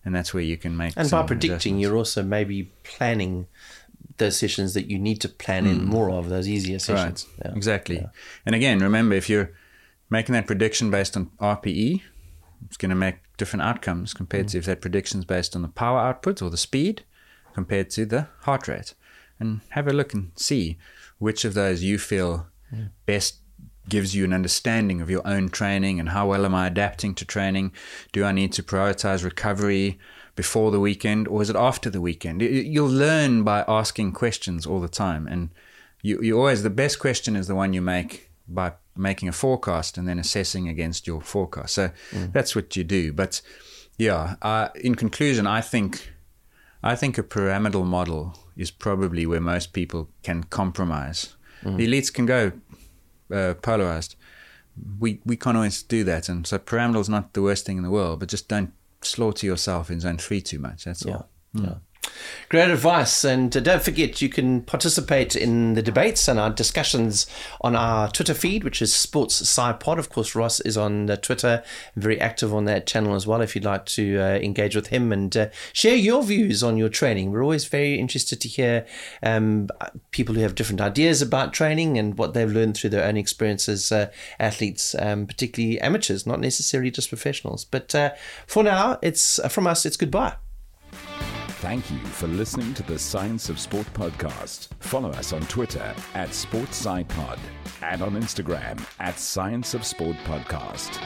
And that's where you can make And some by predicting, adjustments. you're also maybe planning those sessions that you need to plan in more of, those easier sessions. Right, exactly. And again, remember, if you're making that prediction based on RPE, it's going to make different outcomes compared to if that prediction's based on the power output or the speed compared to the heart rate. And have a look and see which of those you feel best gives you an understanding of your own training and how well am I adapting to training. Do I need to prioritize recovery before the weekend, or is it after the weekend? You'll learn by asking questions all the time. And you always, the best question is the one you make by making a forecast and then assessing against your forecast. So that's what you do. But yeah, in conclusion, I think a pyramidal model is probably where most people can compromise. The elites can go polarized. We can't always do that, and so pyramidal is not the worst thing in the world, but just don't slaughter yourself in zone 3 too much. That's all. Yeah. Great advice. And don't forget, you can participate in the debates and our discussions on our Twitter feed, which is Sports Sci Pod. Of course, Ross is on Twitter, very active on that channel as well, if you'd like to engage with him and share your views on your training. We're always very interested to hear people who have different ideas about training and what they've learned through their own experiences, athletes, particularly amateurs, not necessarily just professionals. But for now, it's from us, it's goodbye. Thank you for listening to the Science of Sport podcast. Follow us on Twitter at SportsSciPod and on Instagram at Science of Sport Podcast.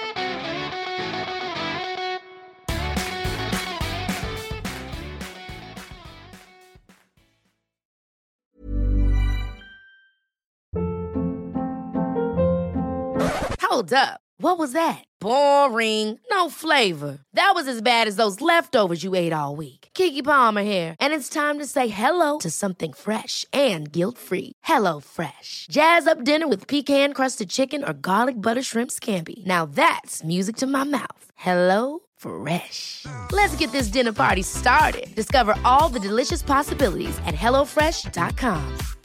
Hold up. What was that? Boring. No flavor. That was as bad as those leftovers you ate all week. Keke Palmer here. And it's time to say hello to something fresh and guilt-free. Hello Fresh. Jazz up dinner with pecan-crusted chicken or garlic butter shrimp scampi. Now that's music to my mouth. Hello Fresh. Let's get this dinner party started. Discover all the delicious possibilities at HelloFresh.com.